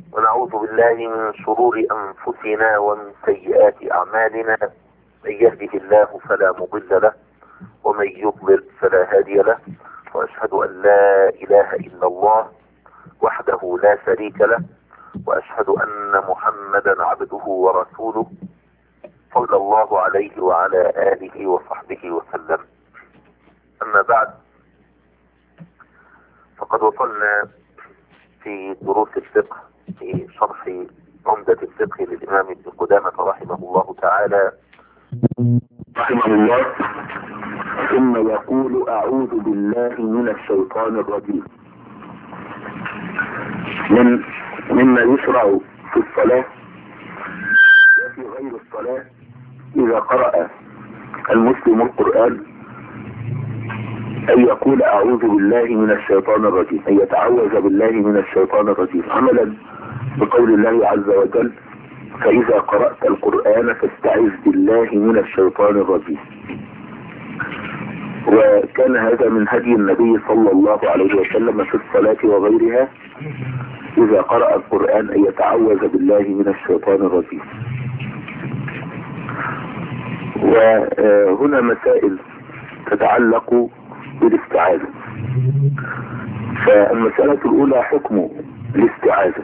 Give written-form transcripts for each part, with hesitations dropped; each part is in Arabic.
ونعوذ بالله من شرور أنفسنا ومن سيئات أعمالنا. من يهده الله فلا مضل له ومن يضلل فلا هادي له، وأشهد أن لا إله إلا الله وحده لا شريك له، وأشهد أن محمدا عبده ورسوله صلى الله عليه وعلى آله وصحبه وسلم. أما بعد، فقد وصلنا في دروس الفقه في شرح عمدة الفقه للإمام ابن قدامة رحمه الله تعالى رحمه الله، ثم يقول: أعوذ بالله من الشيطان الرجيم. مما يشرع في الصلاة وفي غير الصلاة إذا قرأ المسلم القرآن أن يقول: أعوذ بالله من الشيطان الرجيم، أن يتعوذ بالله من الشيطان الرجيم، عملا بقول الله عز وجل: فإذا قرأت القرآن فاستعذ بالله من الشيطان الرجيم. وكان هذا من هدي النبي صلى الله عليه وسلم في الصلاة وغيرها، إذا قرأ القرآن أن يتعوذ بالله من الشيطان الرجيم. وهنا مسائل تتعلق بالاستعاذة. فالمسألة الأولى حكم الاستعاذة.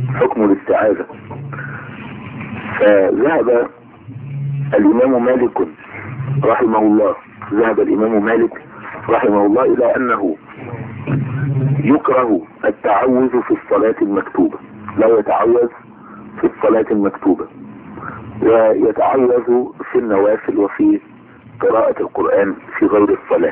فذهب الإمام مالك رحمه الله إلى أنه يكره التعوذ في الصلاة المكتوبة، لا يتعوذ في الصلاة المكتوبة، ويتعوذ في النوافل وفي قراءة القرآن في غير الصلاة.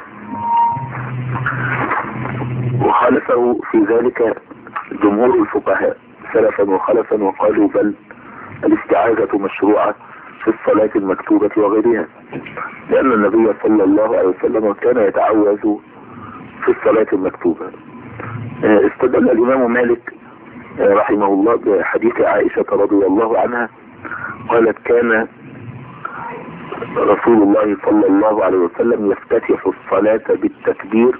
وخالفه في ذلك جمهور الفقهاء سلفا وخلفا، وقالوا بل الاستعاذة مشروعة في الصلاة المكتوبة وغيرها، لأن النبي صلى الله عليه وسلم كان يتعوذ في الصلاة المكتوبة. استدل الإمام مالك رحمه الله بحديث عائشة رضي الله عنها، قالت: كان رسول الله صلى الله عليه وسلم يفتتح الصلاة بالتكبير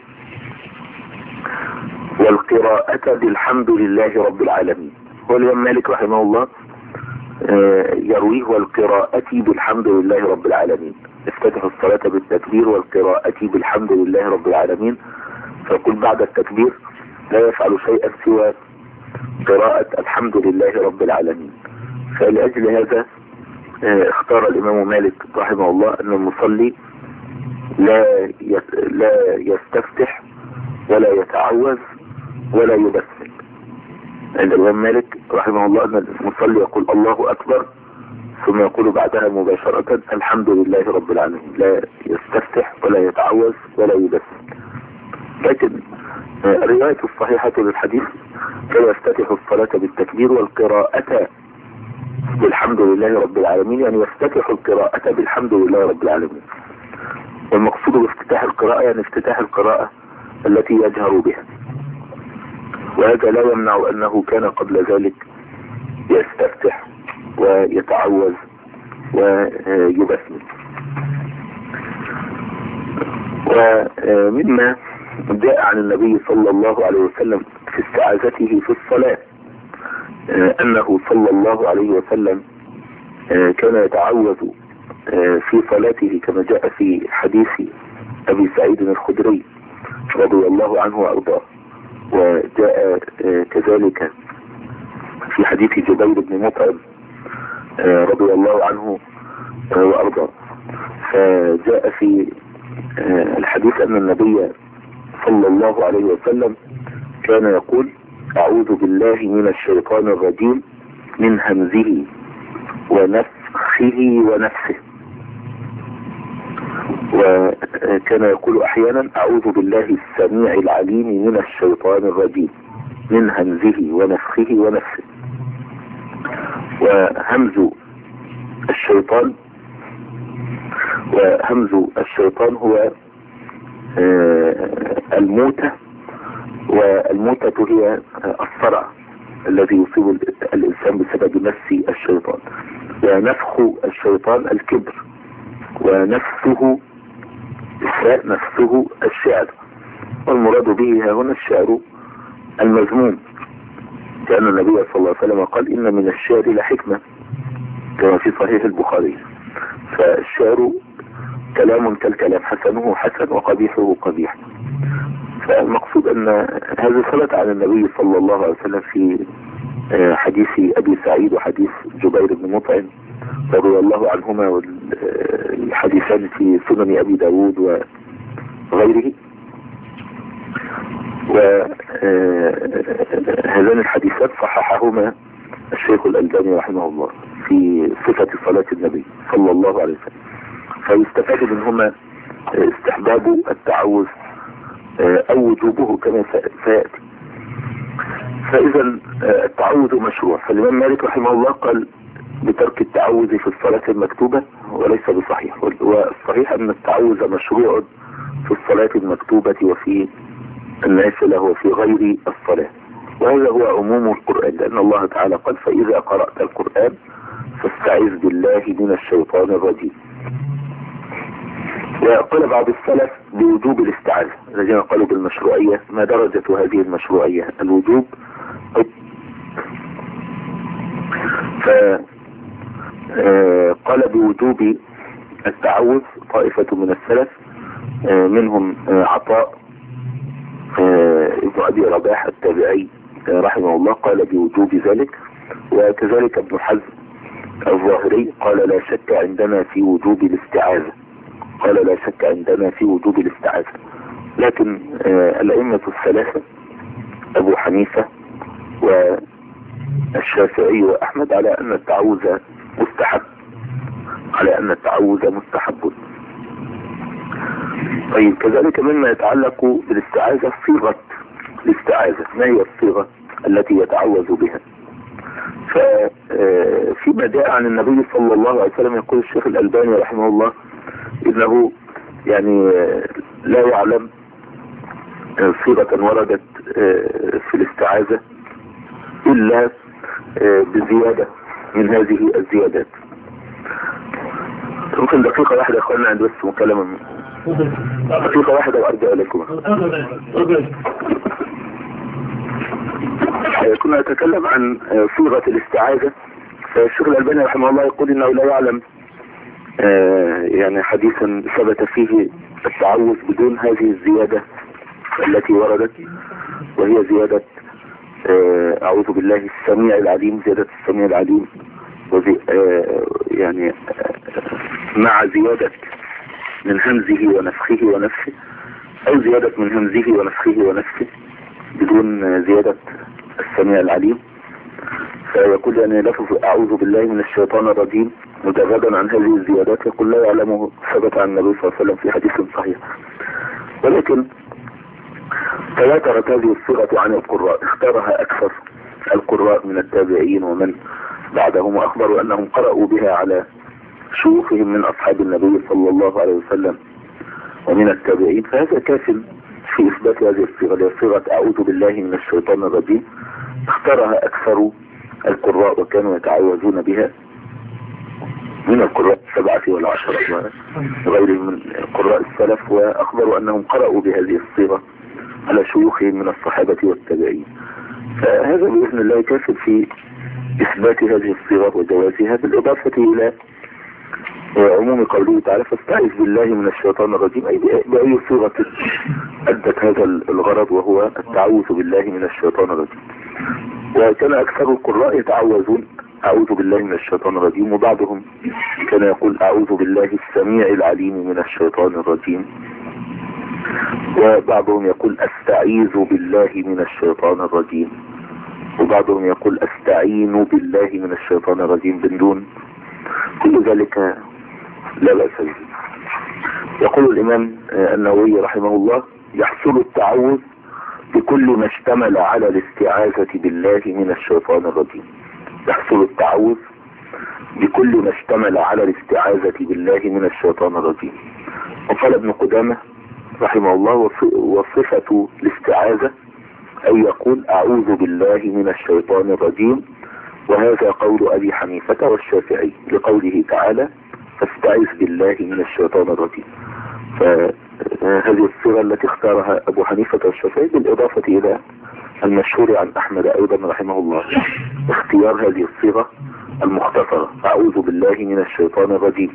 والقراءة بالحمد لله رب العالمين. والإمام مالك رحمه الله يرويه: والقراءة بالحمد لله رب العالمين. افتتح الصلاة بالتكبير والقراءة بالحمد لله رب العالمين، فيقول بعد التكبير لا يفعل شيئا سوى قراءة الحمد لله رب العالمين. فلأجل هذا اختار الإمام مالك رحمه الله أن المصلي لا يستفتح ولا يتعوذ ولا يبسم. عند الإمام مالك رحمه الله أن المصلي يقول الله أكبر، ثم يقول بعدها مباشرة الحمد لله رب العالمين، لا يستفتح ولا يتعوذ ولا يبسم. لكن الرواية الصحيحة للحديث كان يفتتح الصلاة بالتكبير والقراءة بالحمد لله رب العالمين، يعني يفتتح القراءة بالحمد لله رب العالمين. والمقصود بافتتاح القراءة يعني افتتاح القراءة التي يجهر بها، وهذا لا يمنع أنه كان قبل ذلك يستفتح ويتعوذ ويبسم. ومما جاء عن النبي صلى الله عليه وسلم في استعاذته في الصلاة أنه صلى الله عليه وسلم كان يتعوذ في صلاته كما جاء في حديث أبي سعيد الخدري رضي الله عنه وأرضاه، وجاء كذلك في حديث جبير بن مطعم رضي الله عنه وأرضاه. فجاء في الحديث أن النبي صلى الله عليه وسلم كان يقول: أعوذ بالله من الشيطان الرجيم من همزه ونفخه ونفسه. وكان يقول أحيانا: أعوذ بالله السميع العليم من الشيطان الرجيم من همزه ونفخه ونفسه. وهمز الشيطان هو الموتة، والموتة هي الصرع الذي يصيب الإنسان بسبب مس الشيطان. ونفخ الشيطان الكبر، ونفسه الشعر، والمراد به هنا الشعر المذموم. لأن النبي صلى الله عليه وسلم قال إن من الشعر لحكمة كما في صحيح البخاري. فالشعر كلام كالكلام، حسنه حسن وقبيحه قبيح. فالمقصود أن هذا ثبت عن النبي صلى الله عليه وسلم في حديث أبي سعيد وحديث جبير بن مطعم رضي الله عنهما، والحديثان في سنن أبي داود وغيره. وهذان الحديثات صححهما الشيخ الألباني رحمه الله في صفة صلاة النبي صلى الله عليه وسلم. فيستفاد منهما استحباب التعوذ أو وجوبه كما سيأتي. فإذا التعوذ مشروع. فالإمام مالك رحمه الله قال بترك التعوذ في الصلاة المكتوبة وليس بصحيح، والصحيح أن التعوذ مشروع في الصلاة المكتوبة وفي النافلة وفي غير الصلاة. وهذا هو عموم القرآن، لأن الله تعالى قال فإذا قرأت القرآن فاستعذ بالله من الشيطان الرجيم. وقال بعض السلف بوجوب الاستعاذة، الذين قالوا بالمشروعية. ما درجة هذه المشروعية؟ الوجوب. فقال بوجوب التعوذ طائفة من السلف، منهم عطاء ابن أبي رباح التابعي رحمه الله قال بوجوب ذلك، وكذلك ابن حزم الظاهري قال لا شك عندنا في وجوب الاستعاذة، قال لا شك عندنا في وجوب الاستعاذة. لكن الأئمة الثلاثة أبو حنيفة والشافعي وأحمد على أن التعوذ مستحب، على أن التعوذ مستحب. طيب كذلك مما يتعلق بالاستعاذة صيغة الاستعاذة، ما هي الصيغة التي يتعوذ بها؟ ففيما جاء عن النبي صلى الله عليه وسلم يقول الشيخ الألباني رحمه الله إنه يعني لا يعلم صيغة وردت في الاستعاذة إلا بزيادة من هذه الزيادات. ممكن دقيقة واحدة يا أخوانا عند بس مكالمة، دقيقة واحدة وأرجع إليكم. كنا نتكلم عن صيغة الاستعاذة، فالشيخ الألباني رحمه الله يقول إنه لا يعلم يعني حديثا ثبت فيه التعوذ بدون هذه الزيادة التي وردت، وهي زيادة أعوذ بالله السميع العليم، زيادة السميع العليم يعني مع زيادة من همزه ونفخه ونفسه، أو زيادة من همزه ونفخه ونفسه بدون زيادة السميع العليم. فيقول يعني لفظ أعوذ بالله من الشيطان الرجيم مجردا عن هذه الزيادات يقول لا يعلمه، ثبت عن النبي صلى الله عليه وسلم في حديث صحيح. ولكن تواترت هذه الصيغة عن القراء، اختارها أكثر القراء من التابعين ومن بعدهم، وأخبروا أنهم قرأوا بها على شيوخهم من أصحاب النبي صلى الله عليه وسلم ومن التابعين. فهذا كاف في إثبات هذه الصيغة، هي صيغة أعوذ بالله من الشيطان الرجيم، اختارها أكثر القراء وكانوا يتعوذون بها من القراء السبعة والعشرة وغيرهم من قراء السلف، وأخبروا أنهم قرأوا بهذه الصيغة على شيوخهم من الصحابة والتابعين. فهذا بإذن الله كافٍ في إثبات هذه الصيغة وجوازها، بالإضافة إلى عموم قوله تعالى فاستعذ بالله من الشيطان الرجيم، أي بأي صيغة أدت هذا الغرض وهو التعوذ بالله من الشيطان الرجيم. وكان أكثر القراء يتعوذون أعوذ بالله من الشيطان الرجيم، وبعضهم كان يقول أعوذ بالله السميع العليم من الشيطان الرجيم، وبعضهم يقول أستعيذ بالله من الشيطان الرجيم، وبعضهم يقول أستعين بالله من الشيطان الرجيم بدون. كل ذلك لا بأس به. يقول الإمام النووي رحمه الله يحصل التعوذ بكل ما اشتمل على الاستعاذة بالله من الشيطان الرجيم. يحصل التعوذ بكل ما اشتمل على الاستعاذة بالله من الشيطان الرجيم. وقال ابن قدامة رحمه الله وصفة الاستعاذة أن يقول أعوذ بالله من الشيطان الرجيم، وهذا قول أبي حنيفة والشافعي لقوله تعالى فاستعذ بالله من الشيطان الرجيم. فهذه الصيغة التي اختارها أبو حنيفة والشافعي بالإضافة إلى المشهور عن أحمد أيضا رحمه الله اختيار هذه الصيغة المختصرة: أعوذ بالله من الشيطان الرجيم.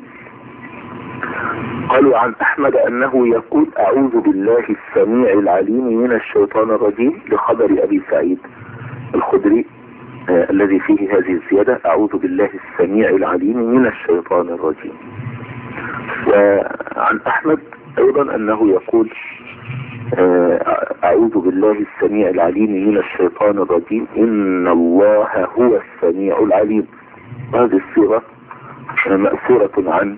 قالوا عن أحمد أنه يقول: أعوذ بالله السميع العليم من الشيطان الرجيم، لخبر أبي سعيد الخدري الذي فيه هذه الزيادة: أعوذ بالله السميع العليم من الشيطان الرجيم. وعن أحمد أيضا أنه يقول: أعوذ بالله السميع العليم من الشيطان الرجيم، إن الله هو السميع العليم. هذه الصيغة مأثورة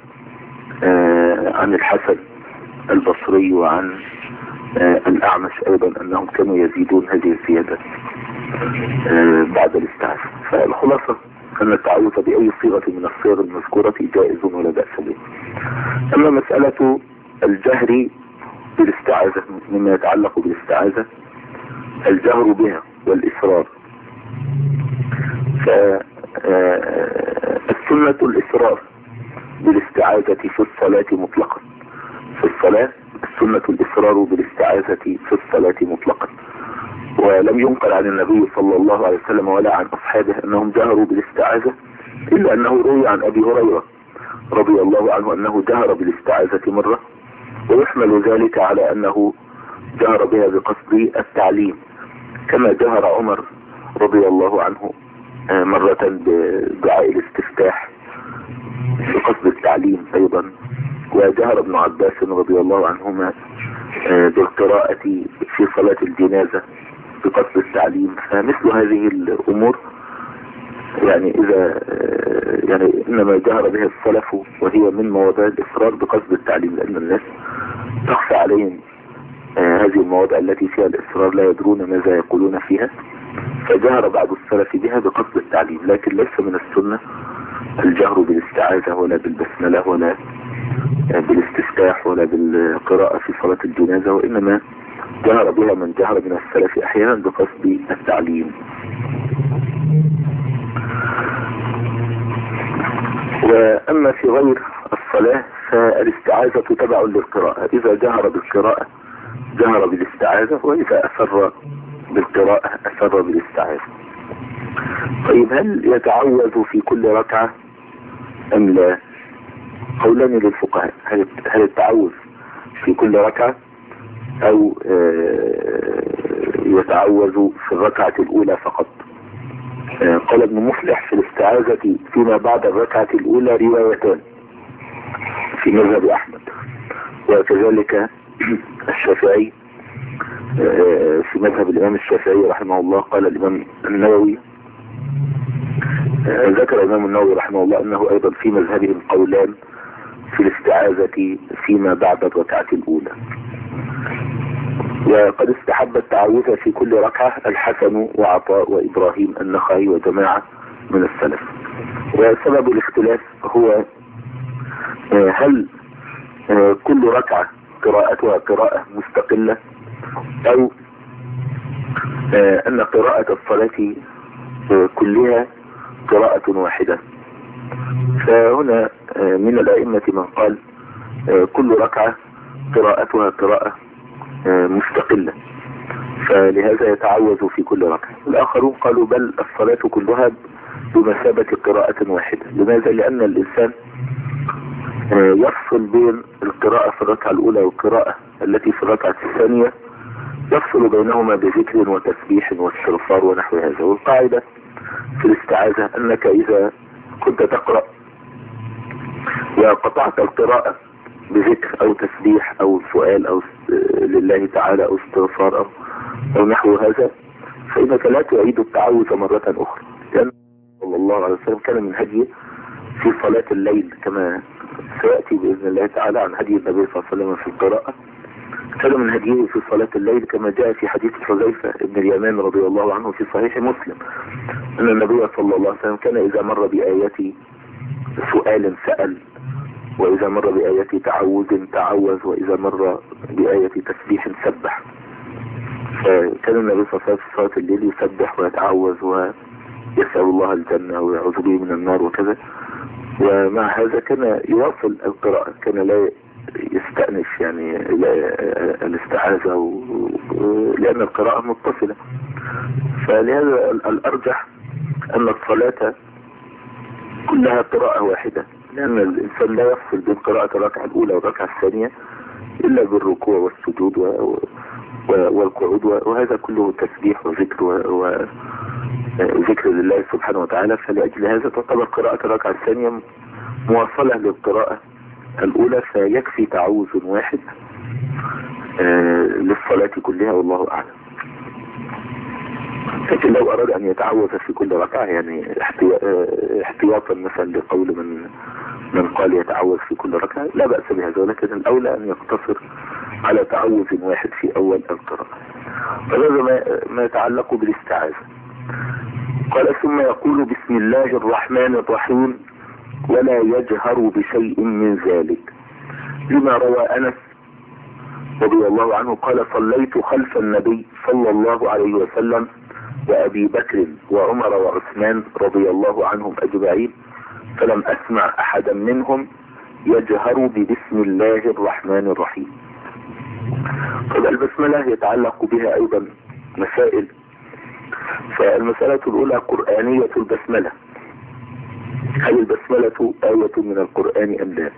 عن الحسن البصري وعن الأعمش أيضا أنهم كانوا يزيدون هذه الزيادة بعد الاستعاذة. فالخلاصة أن التعوذ بأي صيغة من الصيغ المذكورة جائز ولا بأس به. أما مسألة الجهر بالاستعاذة مما يتعلق بالاستعاذة، الجهر بها والإسرار، فالسنة الإسرار بالاستعاذة في الصلاة مطلقا. في الصلاة السنة الإسرار بالاستعاذة في الصلاة مطلقا، ولم ينقل عن النبي صلى الله عليه وسلم ولا عن أصحابه أنهم جهروا بالاستعاذة، إلا أنه روي عن أبي هريرة رضي الله عنه أنه جهر بالاستعاذة مرة، ويحمل ذلك على أنه جهر بها بقصد التعليم، كما جهر عمر رضي الله عنه مرة بدعاء الاستفتاح بقصد التعليم أيضا، وجهر ابن عباس رضي الله عنهما بالقراءة في صلاة الجنازة بقصد التعليم. فمثل هذه الأمور يعني إنما جهر بها السلف، وهي من مواضع الإصرار بقصد التعليم، لأن الناس تخفى عليهم هذه المواضع التي فيها الإصرار، لا يدرون ماذا يقولون فيها، فجهر بعض السلف بها بقصد التعليم. لكن ليس من السنة الجهر بالاستعاذة ولا بالبسملة ولا بالاستفتاح ولا بالقراءة في صلاة الجنازة، وإنما جهر بها من جهر من السلف أحيانا بقصد التعليم. وأما في غير الصلاة فالاستعاذة تبع للقراءة، إذا جهر بالقراءة جهر بالاستعاذة، وإذا أسر بالقراءة أسر بالاستعاذة. طيب، هل يتعوذ في كل ركعة أم لا؟ قولان للفقهاء: هل التعوذ في كل ركعة، أو يتعوذ في الركعة الأولى فقط؟ قال ابن مفلح: في الاستعاذة فيما بعد الركعة الأولى روايتان في مذهب أحمد، وكذلك الشافعي في مذهب الإمام الشافعي رحمه الله. قال الإمام النووي، ذكر الإمام النووي رحمه الله أنه أيضا في مذهبهم قولان في الاستعاذة فيما بعد الركعة الأولى. وقد استحب التعوذ في كل ركعة الحسن وعطاء وإبراهيم النخعي وجماعة من السلف. وسبب الاختلاف هو هل كل ركعة قراءتها قراءة مستقلة، أو أن قراءة الصلاة كلها قراءة واحدة. فهنا من الأئمة من قال كل ركعة قراءتها قراءة مستقلة، فلهذا يتعوذ في كل ركعة. الآخرون قالوا بل الصلاة كلها بمثابة قراءة واحدة. لماذا؟ لأن الإنسان يفصل بين القراءة في الركعة الأولى والقراءة التي في الركعة الثانية، يفصل بينهما بذكر وتسبيح واستغفار ونحو هذا. والقاعدة في الاستعاذة أنك إذا كنت تقرأ وقطعت القراءة بذكر أو تسبيح أو سؤال أو لله تعالى أو استغفار أو نحو هذا، فإنك لا تعيد التعوذ مرة أخرى، لأن صلى الله عليه وسلم كان من هديه في صلاة الليل، كما سيأتي بإذن الله تعالى عن هدي النبي صلى الله عليه وسلم في القراءة. كان من هديه في صلاة الليل كما جاء في حديث حذيفة بن اليمان رضي الله عنه في صحيح مسلم، أن النبي صلى الله عليه وسلم كان إذا مر بآية سؤال سأل، وإذا مر بآية تعوذ تعوذ، وإذا مر بآية تسبيح سبح. فكان النبي صلى الله عليه وسلم في صلاة الليل يسبح ويتعوذ ويسأل الله الجنة ويعوذ به من النار وكذا. ومع هذا كان يواصل القراءة، كان لا يستأنف يعني الاستعاذة لأن القراءة متصلة. فلهذا الأرجح أن الصلاة كلها قراءة واحدة، لأن الإنسان لا يفصل بين قراءة الركعة الأولى والركعة الثانية إلا بالركوع والسجود والقعود، وهذا كله تسبيح وذكر وذكر لله سبحانه وتعالى. فلأجل هذا تعتبر قراءة الركعة الثانية مواصلة للقراءة الأولى، فيكفي تعوذ واحد للصلاة كلها، والله أعلم. لكن لو أراد أن يتعوذ في كل ركعة يعني احتياطا مثلا لقول من قال يتعوذ في كل ركعة لا بأس بهذا، ولكن الأولى أن يقتصر على تعوذ واحد في أول القراءة. فهذا ما يتعلق بالاستعاذة. قال ثم يقول بسم الله الرحمن الرحيم ولا يجهر بشيء من ذلك، لما روى أنس رضي الله عنه قال صليت خلف النبي صلى الله عليه وسلم وأبي بكر وعمر وعثمان رضي الله عنهم أجمعين، فلم أسمع أحدا منهم يجهر ببسم الله الرحمن الرحيم. طب البسملة يتعلق بها أيضا مسائل. فالمسألة الأولى قرآنية البسملة، هل البسملة آية من القرآن أم لا؟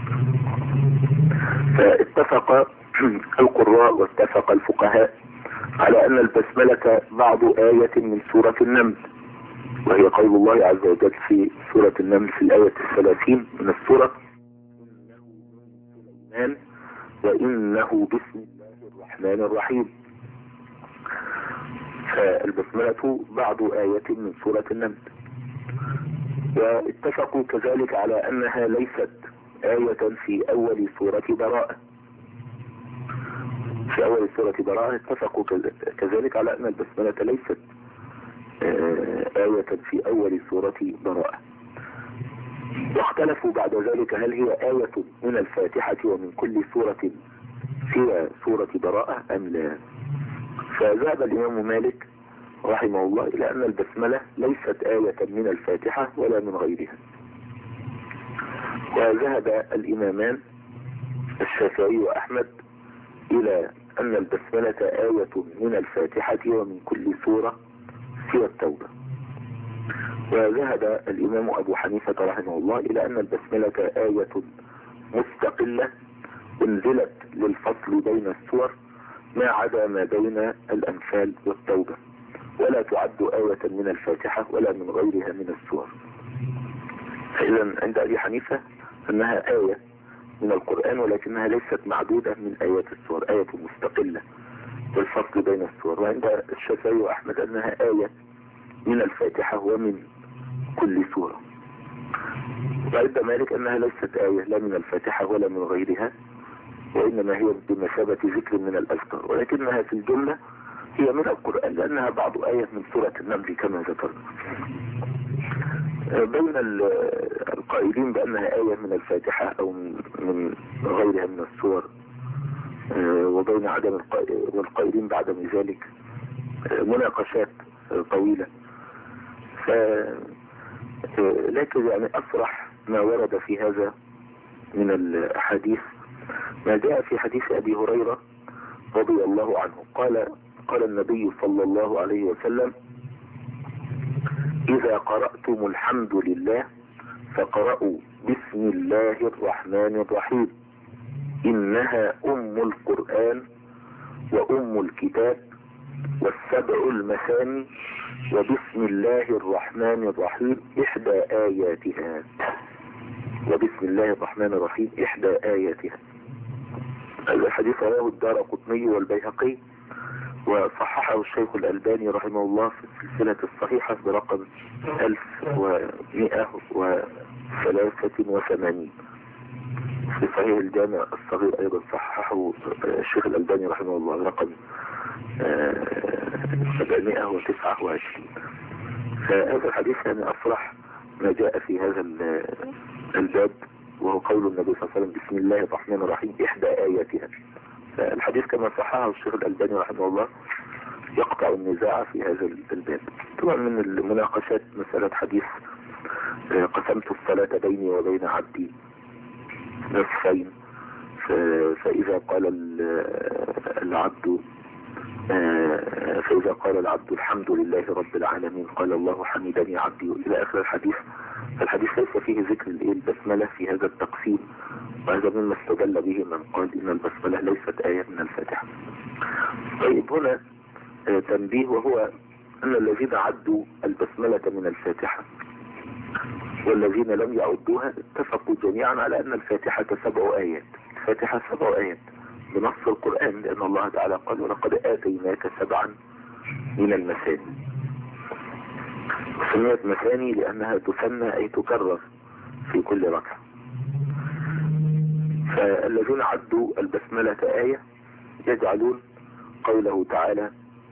فاتفق القراء واتفق الفقهاء على أن البسملة بعض آية من سورة النمل، وهي قول الله عز وجل في سورة النمل في الآية 30 من السورة وإنه بسم الله الرحمن الرحيم. فالبسملة بعض آية من سورة النمل. واتفقوا كذلك على أنها ليست آية في أول سورة براءة. في أول سورة براءة اتفقوا كذلك على أن البسملة ليست آية في أول سورة براءة. واختلفوا بعد ذلك هل هي آية من الفاتحة ومن كل سورة سوى سورة براءة أم لا. فذهب الإمام مالك رحمه الله إلى أن البسملة ليست آية من الفاتحة ولا من غيرها. وذهب الإمامان الشافعي وأحمد إلى أن البسملة آية من الفاتحة ومن كل سورة سوى التوبة. وذهب الإمام أبو حنيفة رحمه الله إلى أن البسملة آية مستقلة انزلت للفصل بين السور ما عدا ما بين الأنفال والتوبة، ولا تعد آية من الفاتحة ولا من غيرها من السور. فإذا عند أبي حنيفة أنها آية من القرآن ولكنها ليست معدودة من آيات السور، آية مستقلة للفصل بين السور. وعند الشافعي وأحمد أنها آية من الفاتحة ومن كل سورة. وعند مالك أنها ليست آية لا من الفاتحة ولا من غيرها، وإنما هي بمثابة ذكر من الأذكار، ولكنها في الجملة هي من القرآن لأنها بعض آية من سورة النمل كما ذكرنا. بين القائلين بأنها آية من الفاتحة أو من غيرها من السور وبين عدم والقائلين بعدم ذلك مناقشات طويلة. لكن يعني أصرح ما ورد في هذا من الأحاديث ما جاء في حديث أبي هريرة رضي الله عنه قال النبي صلى الله عليه وسلم إذا قرأتم الحمد لله فقرأوا بسم الله الرحمن الرحيم إنها أم القرآن وأم الكتاب والسبع المثاني وبسم الله الرحمن الرحيم إحدى آياتها. وبسم الله الرحمن الرحيم إحدى آياتها. الحديث رواه الدارقطني والبيهقي وصححه الشيخ الألباني رحمه الله في السلسلة الصحيحة برقم 1183. في صحيح الجامع الصغير أيضا صححه الشيخ الألباني رحمه الله رقم 729. فهذا الحديث يعني أصرح ما جاء في هذا الباب، وهو قول النبي صلى الله عليه وسلم بسم الله الرحمن الرحيم إحدى آياتها. فالحديث كما صححه الشيخ الألباني رحمه الله يقطع النزاع في هذا الباب. طبعا من المناقشات مسألة حديث قسمت الصلاة بيني وبين عبدي نصفين، فإذا قال العبد فإذا قال العبد الحمد لله رب العالمين قال الله حمدني عبدي إلى آخر الحديث. فالحديث ليس فيه ذكر البسملة في هذا التقسيم، وهذا مما استدل به من قال إن البسملة ليست آية من الفاتحة. طيب هنا تنبيه، وهو أن الذين عدوا البسملة من الفاتحة والذين لم يعدوها اتفقوا جميعا على أن الفاتحة 7 آيات. الفاتحة 7 آيات بنص القرآن، لأن الله تعالى قال ولقد آتيناك 7 من المثاني. سميت مثاني لأنها تثنى أي تكرر في كل ركعة. فالذين عدوا البسملة آية يجعلون قوله تعالى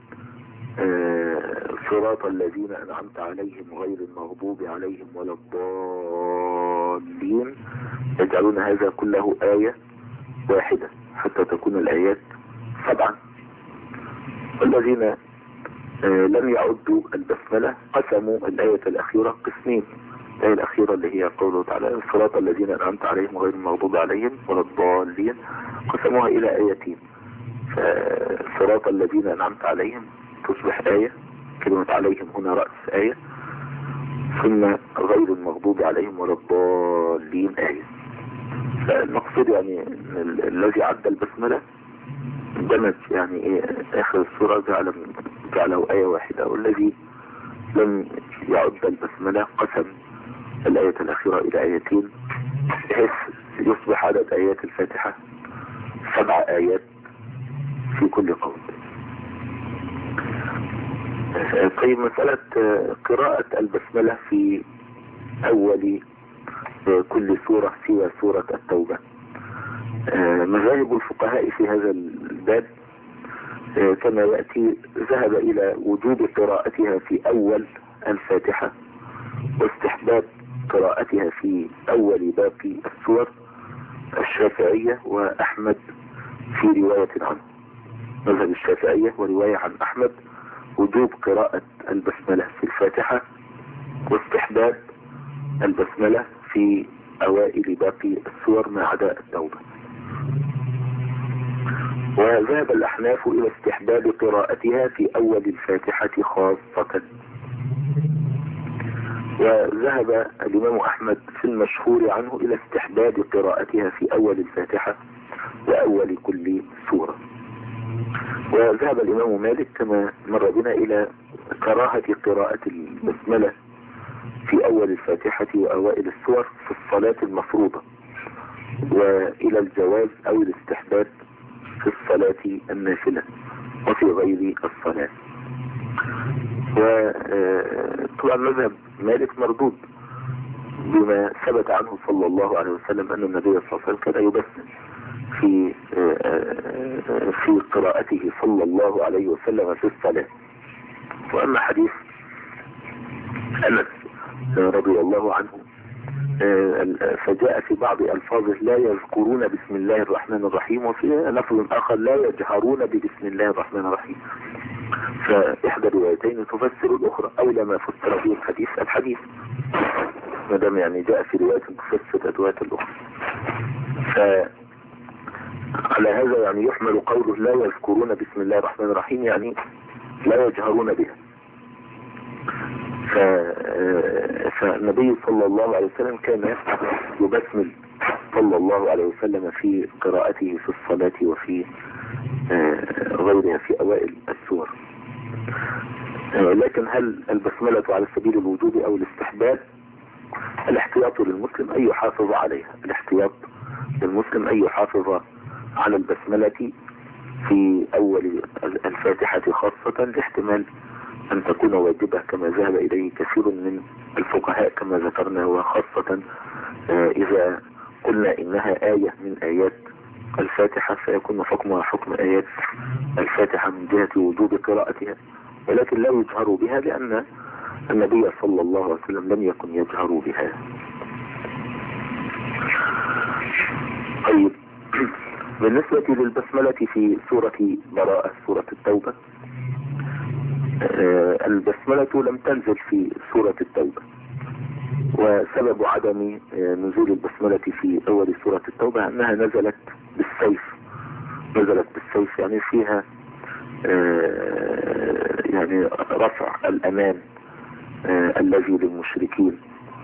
صراط الذين أنعمت عليهم غير المغضوب عليهم ولا الضالين، يجعلون هذا كله آية واحدة حتى تكون الآيات 7. والذين لم يعدوا البسملة قسموا الآية الأخيرة قسمين. الآية الأخيرة اللي هي قوله تعالى صراط الذين أنعمت عليهم غير المغضوب عليهم ولا الضالين، قسموها إلى آيتين. فصراط الذين أنعمت عليهم تصبح آية، كلمة عليهم هنا رأس آية، ثم غير المغضوب عليهم ولا الضالين آية. فالمقصود يعني الذي عد البسملة دمج يعني آخر السورة جعله آية واحدة، والذي لم يعد البسملة قسم الآية الأخيرة إلى آيتين، بحيث يصبح عدد آيات الفاتحة 7 آيات في كل قول. طيب مسألة قراءة البسملة في أول كل سورة سوى سورة التوبة، مذاهب الفقهاء في هذا الباب كما يأتي ذهب إلى وجوب قراءتها في أول الفاتحة واستحباب قراءتها في أول باقي السور الشافعية وأحمد في رواية عنه. مذهب الشافعية ورواية عن أحمد وجوب قراءة البسملة في الفاتحة واستحباب البسملة في أوائل باقي السور ما عدا التوبة. وذهب الأحناف إلى استحباب قراءتها في أول الفاتحة خاصة. وذهب الإمام أحمد في المشهور عنه إلى استحباب قراءتها في أول الفاتحة وأول كل سورة. وذهب الإمام مالك كما مر بنا إلى كراهة قراءة البسملة في أول الفاتحة وأوائل السور في الصلاة المفروضة، وإلى الجواز أو الاستحباب في الصلاة النافلة وفي غير الصلاة. وطبعا مذهب مالك مردود بما ثبت عنه صلى الله عليه وسلم أن النبي صلى الله عليه وسلم كان يبسم في قراءته صلى الله عليه وسلم في الصلاة. وأما حديث أنس رضي الله عنه فجاء في بعض ألفاظه لا يذكرون بسم الله الرحمن الرحيم، وفي لفظ آخر لا يجهرون ببسم الله الرحمن الرحيم. فإحدى الروايتين تفسر الأخرى، أولى ما فسر به الحديث ما دام يعني جاء في رواية تفسر الرواية الأخرى. فعلى هذا يعني يحمل قوله لا يذكرون بسم الله الرحمن الرحيم يعني لا يجهرون بها. فالنبي صلى الله عليه وسلم كان يبسمل صلى الله عليه وسلم في قراءته في الصلاة وفي غيرها في أوائل السور. لكن هل البسملة على سبيل الوجوب أو الاستحباب؟ الاحتياط للمسلم أن يحافظ عليها، الاحتياط للمسلم أن يحافظ على البسملة في أول الفاتحة خاصة، لاحتمال أن تكون واجبة كما ذهب إليه كثير من الفقهاء كما ذكرنا، وخاصة إذا قلنا إنها آية من آيات الفاتحة فيكون حكمها حكم آيات الفاتحة من جهة وجوب قراءتها، ولكن لا يجهر بها لأن النبي صلى الله عليه وسلم لم يكن يجهر بها. طيب بالنسبة للبسملة في سورة براءة سورة التوبة، البسملة لم تنزل في سورة التوبة، وسبب عدم نزول البسملة في أول سورة التوبة أنها نزلت بالسيف، يعني فيها يعني رفع الأمان الذي للمشركين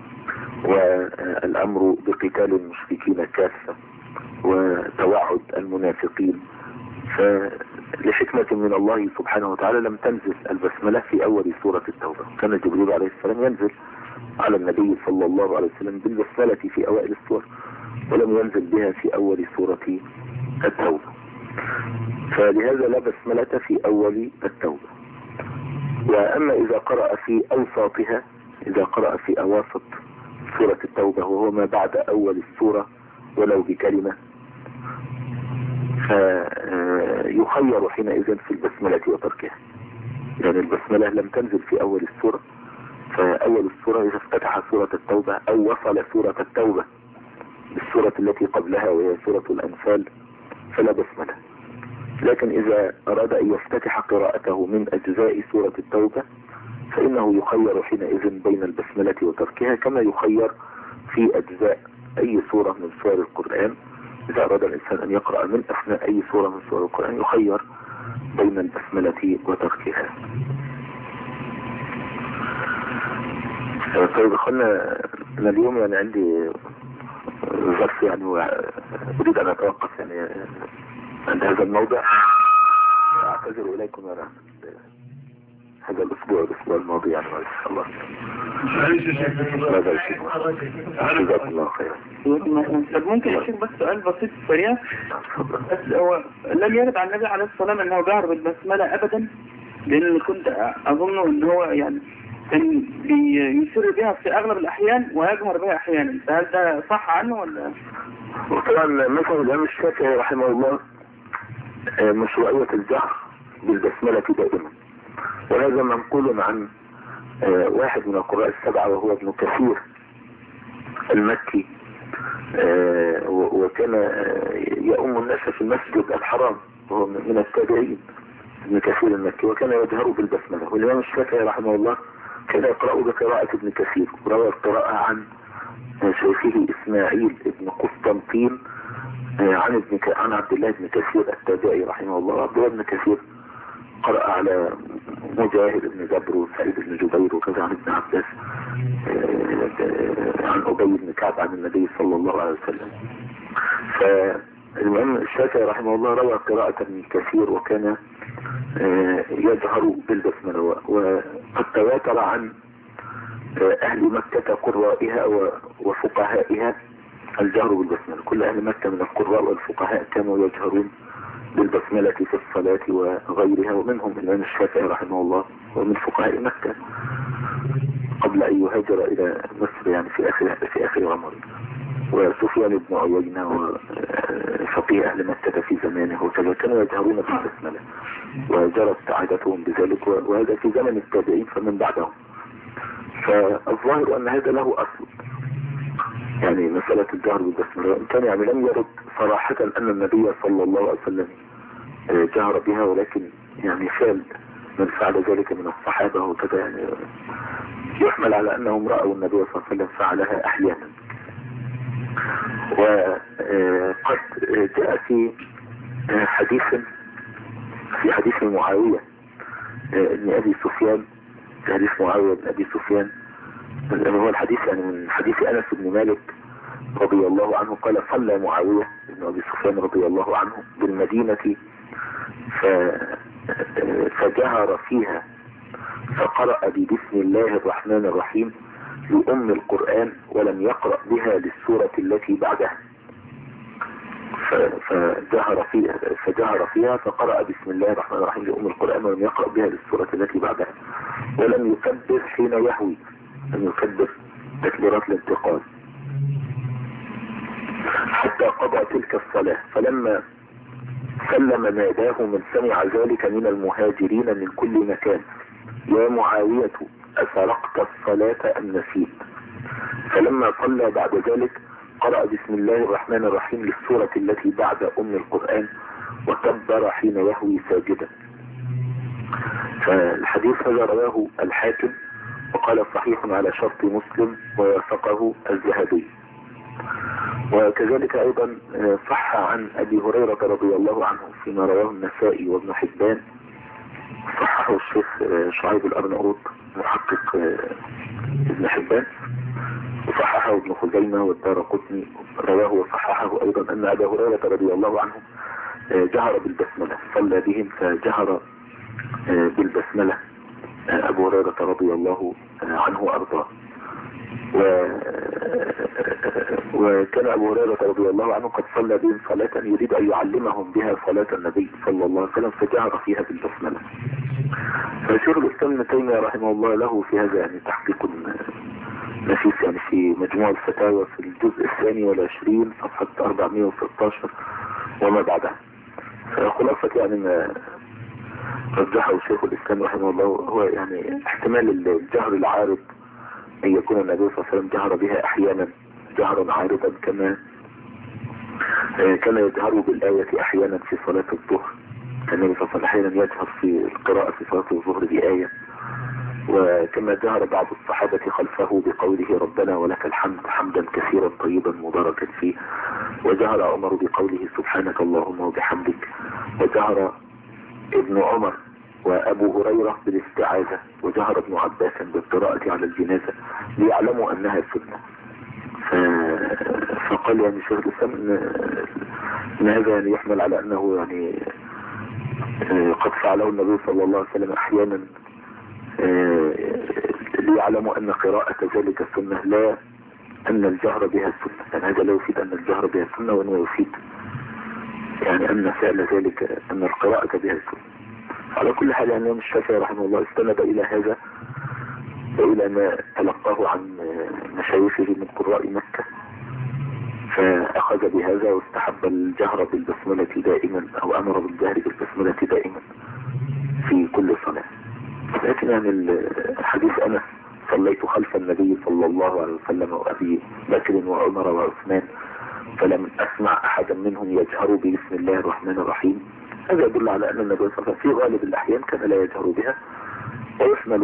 والأمر بقتال المشركين كافة وتوعد المنافقين. فلحكمة من الله سبحانه وتعالى لم تنزل البسملة في أول سورة التوبة. كان جبريل عليه السلام ينزل على النبي صلى الله عليه وسلم بالبسملة في أوائل السور، ولم ينزل بها في أول سورة التوبة. فلهذا لا بسملة في أول التوبة. وأما إذا قرأ في أوساطها، إذا قرأ في أواسط سورة التوبة وهو ما بعد أول السورة ولو بكلمة، فيخير حينئذ في البسملة وتركها. يعني البسملة لم تنزل في أول السورة، فأول السورة إذا افتتح سورة التوبة أو وصل سورة التوبة بالسورة التي قبلها وهي سورة الأنفال فلا بسملة. لكن إذا أراد أن يفتتح قراءته من أجزاء سورة التوبة فإنه يخير حينئذ بين البسملة وتركها، كما يخير في أجزاء أي سورة من سور القرآن. إذا أراد الإنسان أن يقرأ من أثناء أي سورة من سور القرآن يخير بين البسملة وتركها. طيب أخوانا، أنا اليوم يعني عندي ظرف يعني وأريد أن أتوقف يعني عند هذا الموضع. أعتذر إليكم أنا هذا الأسبوع الماضي يعني إن شاء الله. ماذا يشيك؟ جزاك الله خيرا. ممكن أشيك بس سؤال بسيط سريع؟ بس هو لم يرد عن النبي عليه الصلاة والسلام أنه جهر بالبسملة أبدا، لأن كنت أظن أنه هو يعني كان يسر بها في أغلب الأحيان ويجهر بها أحيانا، فهل ده صح عنه ولا؟ وطبعا مثلا الإمام الشافعي رحمه الله مشروعية الجهر بالبسملة دائما، وهذا منقول عن واحد من القراء السبعة وهو ابن كثير المكي، وكان يؤم الناس في المسجد الحرام وهو من التابعين. ابن كثير المكي وكان يجهر بالبسملة، والإمام الشافعي رحمه الله كان يقرأ بقراءة ابن كثير، وروى القراءة عن شيخه إسماعيل ابن قسطنطين عن عبد الله بن كثير التابعي رحمه الله. عبد الله بن كثير قرأ على مجاهد بن جبر وسعيد بن جبير وكذا عن ابن عباس عن أبي بن كعب عن النبي صلى الله عليه وسلم. فالمهم الشافعي رحمه الله روى قراءة ابن كثير وكان يجهر بالبسملة، وقد تواتر عن أهل مكة قرائها وفقهائها الجهر بالبسملة. كل أهل مكة من القراء والفقهاء كانوا يجهرون بالبسملة في الصلاة وغيرها، ومنهم الإمام الشافعي رحمه الله ومن فقهاء مكة قبل أن يهاجر إلى مصر يعني في آخر عمره، وسفيان بن عيينة وفقيه أهل مكة في زمانه وكذا كانوا يجهرون بالبسملة وجرت عادتهم بذلك، وهذا في زمن التابعين فمن بعدهم. فالظاهر أن هذا له أصل، يعني مسألة الجهر بالبسملة إن كان يعني لم يرد صراحة أن النبي صلى الله عليه وسلم جهر بها، ولكن يعني فعل من فعل ذلك من الصحابة وكذا يعني يحمل على أنهم رأوا النبي صلى الله عليه وسلم فعلها أحيانا. وقد جاء في حديث معاوية بن أبي سفيان، في حديث معاوية بن أبي سفيان هو الحديث يعني من حديث أنس بن مالك رضي الله عنه قال صلى معاوية بن أبي سفيان رضي الله عنه بالمدينة فجهر فيها فقرأ ببسم الله الرحمن الرحيم لأم القرآن ولم يقرأ بها للسورة التي بعدها، فجهر فيها فقرأ بسم الله الرحمن الرحيم لأم القرآن ولم يقرأ بها للسورة التي بعدها، ولم يكبر حين يهوي، لم يكبر تكبيرات الانتقال حتى قضى تلك الصلاة. فلما سلم ناداه من سمع ذلك من المهاجرين من كل مكان: يا معاوية أسرقت الصلاة أم نسيت؟ فلما صلى بعد ذلك قرأ بسم الله الرحمن الرحيم للسورة التي بعد أم القرآن وكبر حين يهوي ساجدا. فالحديث هذا رواه الحاكم وقال صحيح على شرط مسلم ووافقه الذهبي. وكذلك أيضا صح عن أبي هريرة رضي الله عنه فيما رواه النسائي وابن حبان، صححه الشيخ شعيب الأرناؤوط محقق ابن حبان، وصححه ابن خزيمة والدارقطني رواه وصححه أيضا أن أبا هريرة رضي الله عنه جهر بالبسملة، صلى بهم فجهر بالبسملة أبو هريرة رضي الله عنه وأرضاه. وكان أبو هريرة رضي الله عنه قد صلى بهم صلاة يريد أن يعلمهم بها صلاة النبي صلى الله عليه وسلم فجهر فيها بالبسملة. فشيخ الإسلام ابن تيمية رحمه الله له في هذا يعني تحقيق نفيس يعني في مجموع الفتاوى في الجزء 22 صفحة 416 وما بعدها. فخلاصة يعني ما رجحه شيخ الإسلام رحمه الله هو يعني احتمال الجهر العارض أن يكون النبي صلى الله عليه وسلم جهر بها أحيانا جهرا عارضا كما كان يجهر بالآية أحيانا في صلاة الظهر. كان النبي صلى الله عليه وسلم أحيانا يجهر في القراءة في صلاة الظهر بآية، وكما جهر بعض الصحابة خلفه بقوله ربنا ولك الحمد حمدا كثيرا طيبا مباركا فيه، وجهر عمر بقوله سبحانك اللهم وبحمدك، وجهر ابن عمر وأبو هريرة بالاستعاذة، وجهر ابن عباس بالقراءة على الجنازة ليعلموا أنها سنة. فقال يعني شيخ الإسلام إن هذا يعني يحمل على أنه يعني قد فعله النبي صلى الله عليه وسلم أحيانا ليعلموا أن قراءة ذلك السنة لا أن الجهر بها السنة، يعني هذا لا يفيد أن الجهر بها السنة، وأنه يفيد يعني أن فعل ذلك أن القراءة بها السنة. على كل حال يعني الشافعي رحمه الله استند إلى هذا وإلى ما تلقاه عن مشايخه من قراء مكة، فأخذ بهذا واستحب الجهر بالبسملة دائما أو أمر بالجهر بالبسملة دائما في كل صلاة. لكن يعني الحديث أنا صليت خلف النبي صلى الله عليه وسلم وأبي بكر وعمر وعثمان فلم أسمع أحدا منهم يجهر بسم الله الرحمن الرحيم، هذا يدل على أن النبي صلى الله عليه وسلم في غالب الأحيان كان لا يجهر بها، ويحمل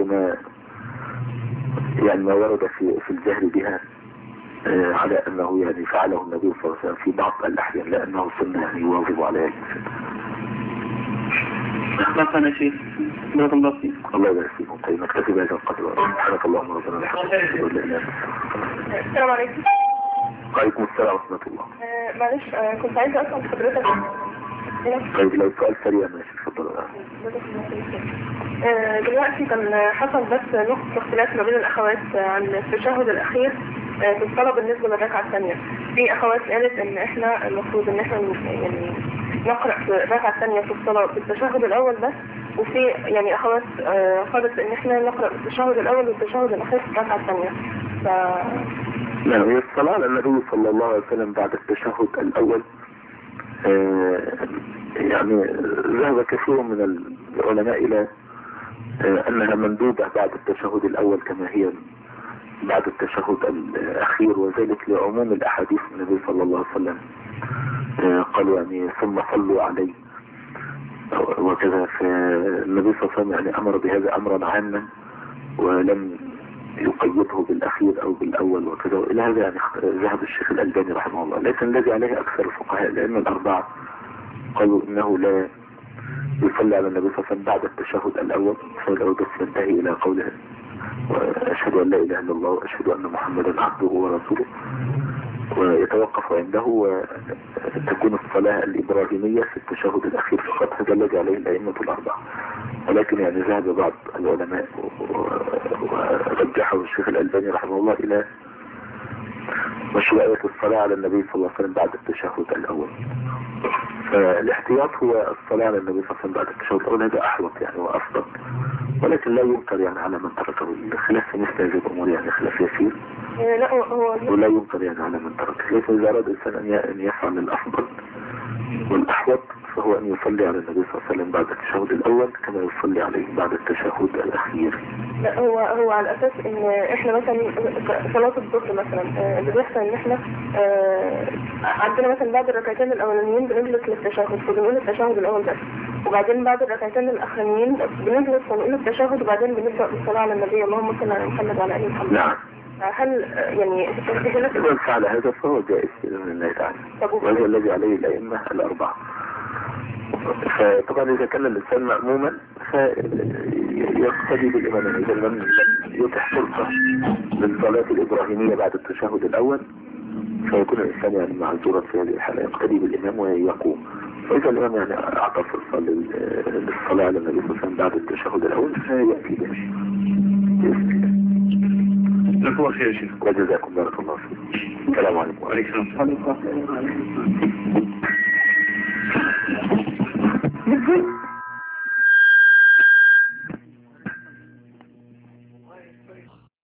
ما ورد في الجهر بها على أنه يعني فعله النبي صلى الله عليه وسلم في بعض الأحيان لأنه سنة يعني يواظب عليها الإنسان. أخلاقنا شيء بارك الله فيك. الله يبارك فيكم. طيب نكتفي بهذا القدر. سبحانك اللهم ربنا وبحمدك أشهد أن لا إله إلا أنت. السلام عليكم. وعليكم السلام ورحمة الله. معلش كنت عايزة أسأل حضرتك. طيب لو سؤال سريع ماشي اتفضل. دلوقتي كان حصل بس نقطة اختلاف ما بين الأخوات عن التشهد الأخير في الصلاة بالنسبة للركعة الثانية. في أخوات قالت إن إحنا المفروض إن إحنا يعني نقرأ في الركعة الثانية في الصلاة بالتشهد الأول بس، وفي يعني أخوات قالت إن إحنا نقرأ التشهد الأول والتشهد الأخير في الركعة الثانية. نعم، هي الصلاة على النبي صلى الله عليه وسلم بعد التشهد الأول يعني ذهب كثير من العلماء إلى أنها مندوبة بعد التشهد الأول كما هي بعد التشهد الأخير، وذلك لعموم الأحاديث النبي صلى الله عليه وسلم قالوا يعني ثم صلوا عليه وكذا. فالنبي صلى الله عليه وسلم يعني أمر بهذا أمرا عاما ولم يقيده بالأخير أو بالأول وكذا. إلى هذا يعني ذهب الشيخ الألباني رحمه الله، لكن الذي عليه أكثر الفقهاء لأن الأربعة قالوا إنه لا يصلي على النبي صلى الله عليه وسلم بعد التشهد الأول، فلو بس ينتهي إلى قوله وأشهد أن لا إله إلا الله وأشهد أن محمدا عبده ورسوله، ويتوقف عنده وتكون الصلاة الإبراهيمية في التشهد الأخير فقط. هذا الذي عليه الأئمة الأربعة، ولكن يعني ذهب بعض العلماء ورجحه الشيخ الألباني رحمه الله إلى مشروعية الصلاة على النبي صلى الله عليه وسلم بعد التشهد الأول. فالاحتياط هو الصلاة على النبي صلى الله عليه وسلم بعد التشهد الأول، هذا أحوط يعني وأفضل، ولكن لا ينكر يعني على من تركه. الخلاف في مثل هذه الأمور يعني خلاف يسير ولا ينكر يعني على من تركه. لكن إذا أراد الإنسان أن يفعل الأفضل والأحوط فهو أن يصلي على النبي صلى الله عليه وسلم بعد التشهد الأول كما يصلي عليه بعد التشهد الأخير. لا هو على أساس إن إحنا مثلا صلاة الظهر مثلا اللي بيحصل إن إحنا عندنا مثلا بعد الركعتين الأولانيين بنجلس للتشهد، فبنقول التشهد الأول بس، وبعدين بعد الركعتين الاخرانيين بنجلس ونقول التشهد وبعدين بنبدا بالصلاه على النبي اللهم صل على محمد وعلى ال محمد. نعم. هل يعني من فعل هذا فهو جائز بإذن الله تعالى، وهذا الذي عليه الأئمة الأربعة. فطبعا إذا كان الإنسان مأموما فيقتدي بالإمام، إذا لم يتح فرصة للصلاة الإبراهيمية بعد التشهد الأول فيكون الإنسان يعني معذورا في هذه الحالة، يقتدي بالإمام ويقوم. فإذا الإمام يعني أعطى فرصة للصلاة على النبي صلى الله عليه وسلم بعد التشهد الأول فيأتي بشيء. جزاكم الله خير يا شيخ. وجزاكم بارك الله فيك. السلام عليكم. وعليكم السلام.